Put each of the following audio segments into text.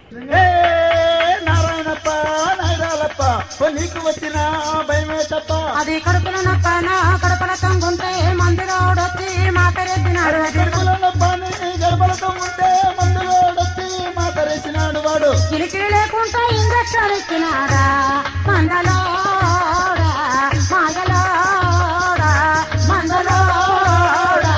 నారాయణప్ప నాయరాలప్ప నీకు వచ్చిన భయమే తప్ప అది కడుపుల నొప్పన కడుపుల తొంగుంటే మందులోడొచ్చి మాటరెత్తినాడు కడుపుల నొప్పని గడపలతో ఉంటే మందులోడొచ్చి మాటరేసినాడు వాడు కిలికి లేకుండా ఇంజక్షన్ ఇచ్చినాడా మందలోడా మాయలోడా మందలోడా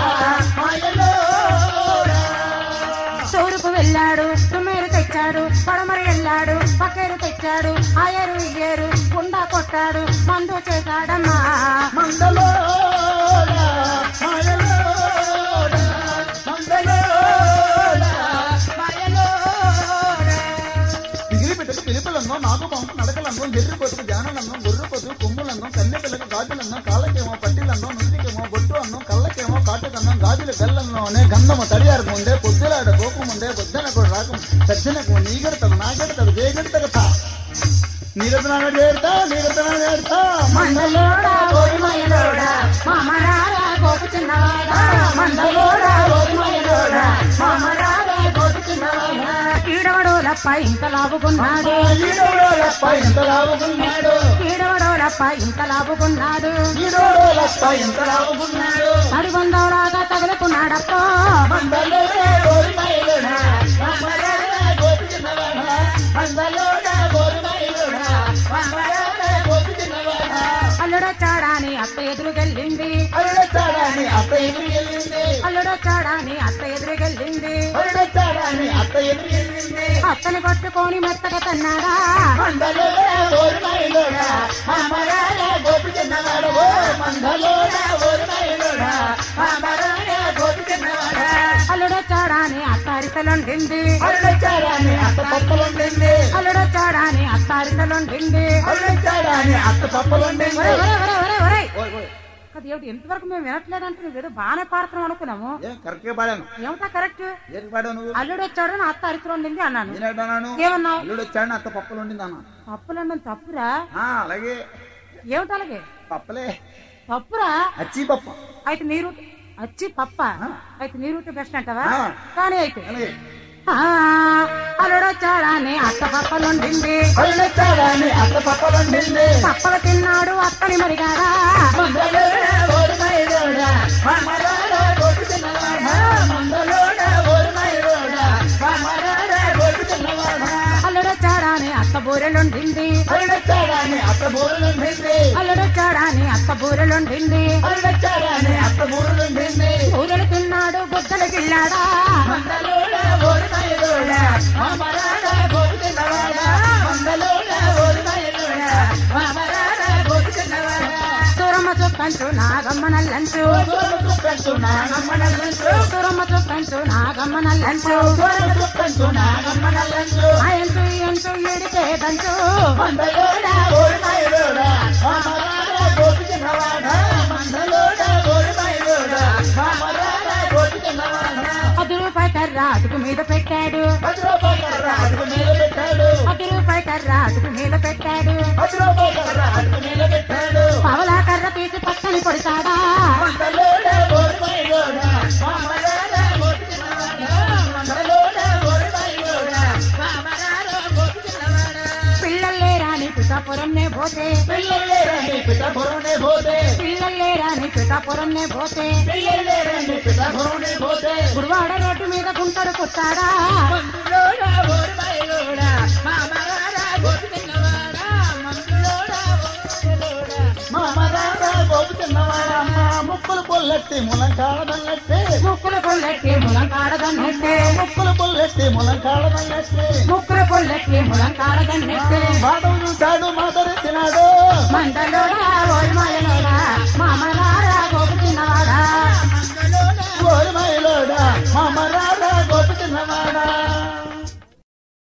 తూరుకు వెళ్ళాడు తుమ్మేరు తెచ్చాడు పడమరి వెళ్ళాడు పక్కేరు తెచ్చాడు ఆయరు ఇయ్యేరు గుండా కొట్టాడు మందు చేశాడమ్మా మందలోడా మాయలోడా మందలోడా మాయలోడా పిగిలి పెట్టకు పిలిపిలన్నో నాగుబాంకు నడకలన్నో ఎర్రి పొతుకు జానలన్నో గొర్రె పొతుకు కొమ్ములన్నో కన్నె పిల్లకు గాజులన్నో కాళ్ళకేమో పట్టిలన్నో నుదికేమో బొట్టు అన్నం కళ్ళకేమో కాటుకన్నం గాజుల గల్లల్లోనే గంధము తడియారు ముందే పొద్దులాడ పోకముందే పొద్దునకు రాకం సజ్జనకు నీగెడతకు నాగెడతకు జయగెడతకు నీరతనాగ చేరుతా నీరతనాగ చేరుతా మందలోడా గోరిమయలోడా మామరారా గోపు చిన్నవాడా మందలోడా గోరిమయలోడా మామరారా గోపు చిన్నవాడా కీడవడోలప్ప ఇంత లాభుకున్నాడు ఈడోడోలప్ప ఇంత లాభుకున్నాడు కీడవడోలప్ప ఇంత లాభుకున్నాడు ఈడోడోలప్ప ఇంత లాభుకున్నాడు అడిగొందవలాగా తగులుకున్నాడప్ప మందలోడా గోరిమయలోడా మామరారా గోపు చిన్నవాడా మందలోడా గోరిమయలోడా మామరారా గోపు చిన్నవాడా అల్లుడొచ్చాడాని అత్త ఎదురుగెళ్ళింది అరుడొచ్చాడని అత్త ఎదురుకెళ్ళింది అల్లుడొచ్చాడాని అత్త ఎదురుగెళ్ళింది అరుడొచ్చాడని అత్త ఎదురుకెళ్ళింది అత్తని పట్టుకొని మెత్తగా తన్నాడా మందలోడా గోరిమయలోడా మామరారా గోపు చిన్నవాడా ఓ మందలోడా గోరిమయలోడా మామరారా గోపు చిన్నవాడా అల్లుడొచ్చాడాని అత్త అరిసెలుండింది అరుడొచ్చాడని అత్త పప్పలుండింది అల్లుడొచ్చాడాని అత్త అరిసెలుండింది అరుడొచ్చాడని అత్త పప్పలుండింది అది ఏమిటి ఎంతవరకు మేము వినట్లేదంటే నువ్వు ఏదో బాగానే పాడుతున్నాం అనుకున్నాము కరెక్ట్గా పాడాను ఏమిటా కరెక్ట్ ఏది పాడావు నువ్వు అల్లుడొచ్చాడు నా అత్త అరిసెలుండింది అన్నాను నేనేటన్నాను ఏమన్నావు అల్లుడొచ్చాడని అత్త పప్పలుండింది అన్న పప్పులన్నం తప్పురా అలాగే ఏమిటి అలాగే పప్పలే తప్పురా అచ్చి పప్ప అయితే నీ రూట్ వచ్చి పప్ప అయితే నీ రూట్ బెస్ట్ అంటావా ఆ. కానీ అయితే అలాగే అల్లుడొచ్చాడాని అత్త పప్పలుండింది అరుడొచ్చాడని అత్త పప్పలుండింది పప్పలు తిన్నాడు అత్తని మరిగాడా మందలోడా గోరుమైలోడా మామరారా గోపు చిన్నవాడా మందలోడా గోరుమైలోడా మామరారా గోపు చిన్నవాడా అల్లుడొచ్చాడాని అత్త బూరెలుండింది అరుడొచ్చాడని అత్త బూరులుండింది అల్లుడొచ్చాడాని అత్త బూరెలుండింది అరుడొచ్చాడని అత్త బూరులుండింది బూరెలు తిన్నాడు బుద్ధలు గిల్లాడా మందలోడా గోరుమైలోడా మామరారా గోపు చిన్నవాడా మందలోడా గోరుమైలోడా మామరారా గోపు చిన్నవాడా సూరమ్మ చుక్కంచు నాగమ్మ నల్లంచు చుక్కంచు నాగమ్మనల్లంచు సూరమ్మ చుక్కంచు నాగమ్మ నల్లంచు చుక్కంచు నాగమ్మనల్లంచు అయంచు ఎంచు ఎడితే దంచు మందలోడా గోరుమైలోడా మామరారా గోపు చిన్నవాడా మందలోడా గోరుమైలోడా మామరారా గోపు చిన్నవాడా 10 రూపాయి కర్ర అటుకు మీద పెట్టాడు 10 రూపాయల కర్ర అడుగు మీద పెట్టాడు 10 రూపాయి కర్ర అటుకు మీద పెట్టాడు 10 రూపాయల కర్ర అడుగు మీద పెట్టాడు పవలా కర్ర తీసి పక్కని కొడతాడా మందలోడా గోరుమైలోడా మామరారా గోపు చిన్నవాడా మందలోడా గోరుమైలోడా మామరారా గోపు చిన్నవాడా పిల్లలే రాని పిఠాపురంనే పోతే పిల్లలేరండి పిఠాపురంనే పోతే పిల్లలే రాని పిఠాపురంనే పోతే పిల్లలేరండి పిఠాపురంనే పోతే గుడివాడ రోడ్డు మీద గుంటడు కొట్టాడా మందులోడా గోరుమైలోడా మామరారా గోపు చిన్నవాడా మందులోడా గోరుమైలోడా మామరారా గోపు చిన్నవాడా అమ్మ ముక్కులు పొల్లెట్టి ములంకాడదన్నట్టే ముక్కులు పొల్లెట్టి ములం కాడదన్నట్టే ముక్కులు పొల్లెట్టి ములంకాడదన్నట్టే ముక్కులు పొల్లెట్టి ములం కాడదన్నట్టే బాటలు చూశాడు మాటరెత్తినాడు మందలోడా ఓల్మాయలో